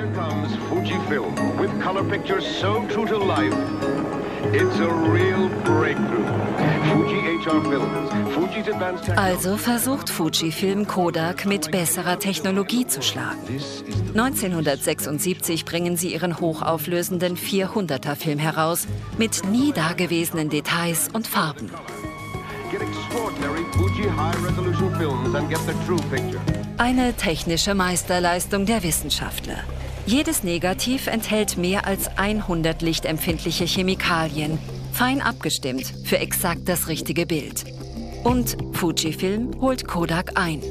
Here comes Fujifilm with color pictures so true to life. It's a real breakthrough. Fuji HR Films. Fuji's advanced technology. Also versucht Fujifilm Kodak mit besserer Technologie zu schlagen. 1976 bringen sie ihren hochauflösenden 400er-Film heraus mit nie dagewesenen Details und Farben. Get extraordinary Fuji high-resolution films and get the true picture. Eine technische Meisterleistung der Wissenschaftler. Jedes Negativ enthält mehr als 100 lichtempfindliche Chemikalien, fein abgestimmt für exakt das richtige Bild. Und Fujifilm holt Kodak ein.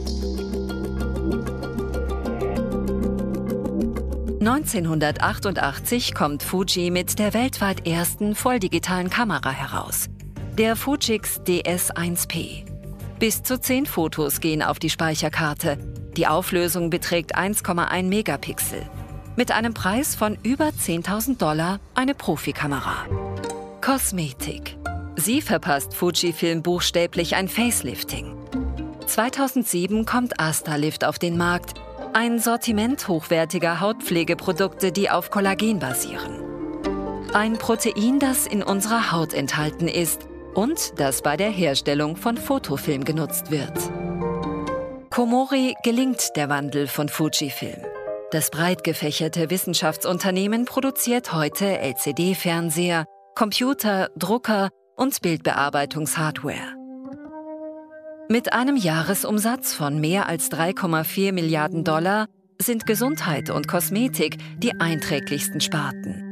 1988 kommt Fuji mit der weltweit ersten volldigitalen Kamera heraus, der Fujix DS1P. Bis zu 10 Fotos gehen auf die Speicherkarte. Die Auflösung beträgt 1,1 Megapixel. Mit einem Preis von über $10.000 eine Profikamera. Kosmetik. Sie verpasst Fujifilm buchstäblich ein Facelifting. 2007 kommt Astalift auf den Markt, ein Sortiment hochwertiger Hautpflegeprodukte, die auf Kollagen basieren. Ein Protein, das in unserer Haut enthalten ist und das bei der Herstellung von Fotofilm genutzt wird. Komori gelingt der Wandel von Fujifilm. Das breit gefächerte Wissenschaftsunternehmen produziert heute LCD-Fernseher, Computer, Drucker und Bildbearbeitungshardware. Mit einem Jahresumsatz von mehr als $3,4 Milliarden sind Gesundheit und Kosmetik die einträglichsten Sparten.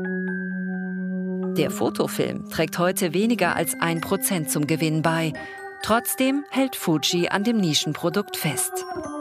Der Fotofilm trägt heute weniger als 1% zum Gewinn bei. Trotzdem hält Fuji an dem Nischenprodukt fest.